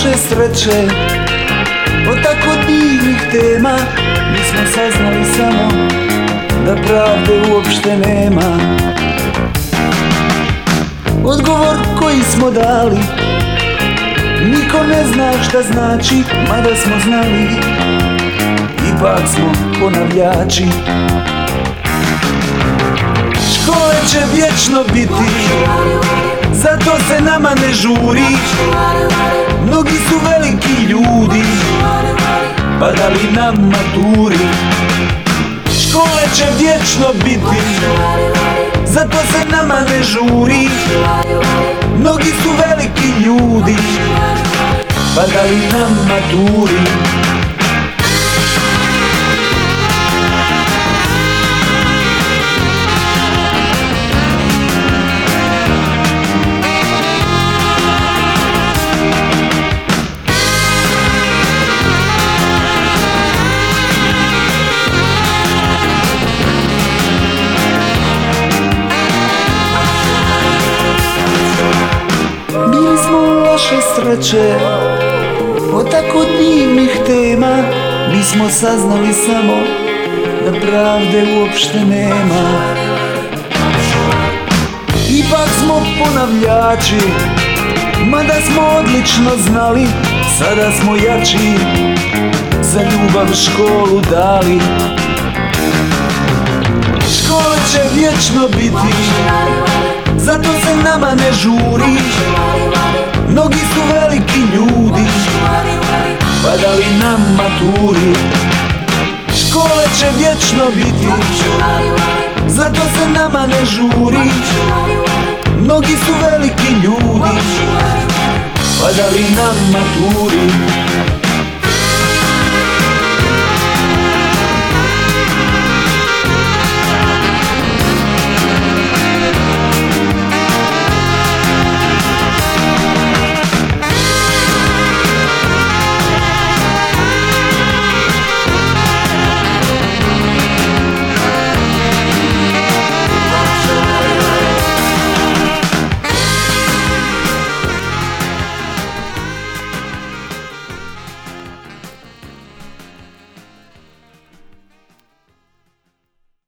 loše sreće, od tako divnih tema mi smo saznali samo da pravde uopšte nema. Odgovor koji smo dali niko ne zna šta znači, mada smo znali, ipak smo ponavljači. Škole će vječno biti, zato se nama ne žuri. Mnogi su veliki ljudi, padali na maturi. Škole će vječno biti, zato se nama ne žuri. Mnogi su veliki ljudi, padali na maturi. Bili smo loše sreće, od tako divnih tema mi smo saznali samo da pravde uopšte nema. Ipak smo ponavljači, mada smo odlično znali, sada smo jači, za ljubav školu dali. Škole će vječno biti, zato se nama ne žuri. Mnogi su veliki ljudi, padali na maturi. Škole će vječno biti, zato se nama ne žuri. Mnogi su veliki ljudi, padali na maturi.